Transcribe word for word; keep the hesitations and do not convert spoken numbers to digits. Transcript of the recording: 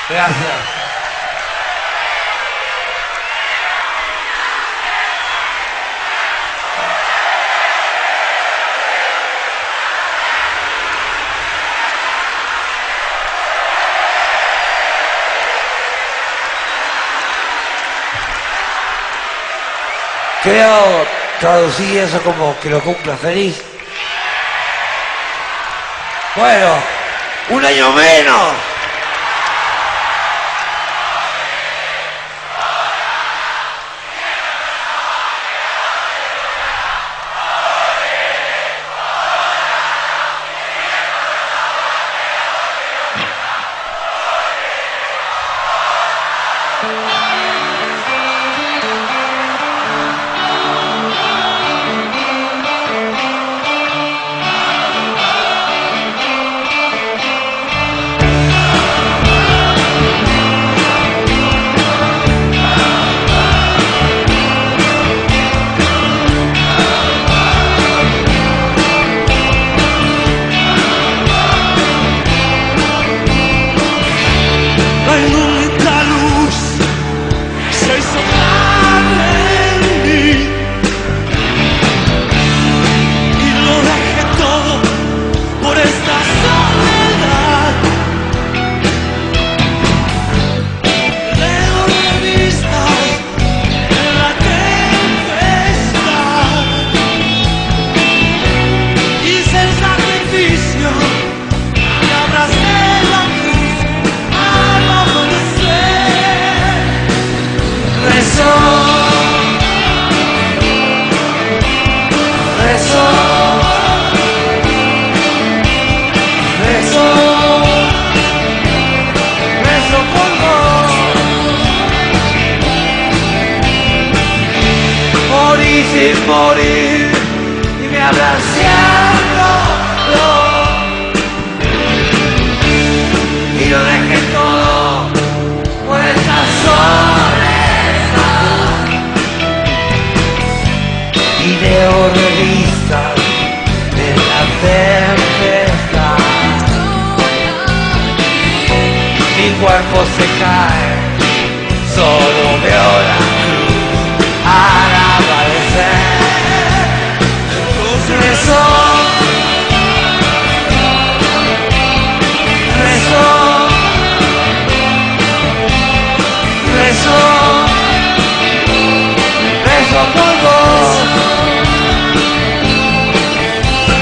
Gracias. Creo traducir eso como que lo cumpla feliz. Bueno, un año menos. Sin morir y me abraciando y lo dejé todo por esta soledad y leo revistas de la tempestad, mi cuerpo se cae